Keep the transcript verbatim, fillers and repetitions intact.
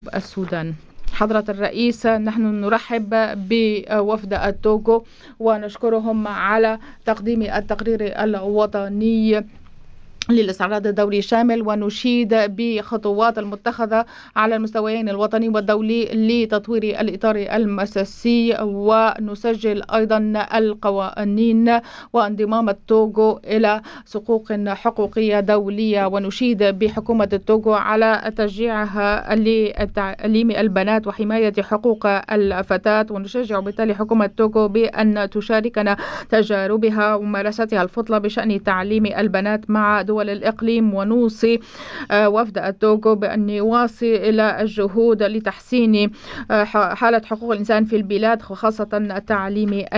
السودان. حضرة الرئيس، نحن نرحب بوفد التوغو ونشكرهم على تقديم التقرير الوطني للاستعراض الدولي شامل، ونشيد بخطوات المتخذة على المستويين الوطني والدولي لتطوير الإطار المؤسسي، ونسجل أيضا القوانين وانضمام التوغو إلى صكوك حقوقية دولية، ونشيد بحكومة التوغو على تشجيعها لتعليم البنات وحماية حقوق الفتاة، ونشجع بالتالي حكومة التوغو بأن تشاركنا تجاربها وممارستها الفضلى بشأن تعليم البنات مع دول الإقليم. ونوصي وفد التوغو بأن يواصل إلى الجهود لتحسين حالة حقوق الإنسان في البلاد، وخاصة التعليم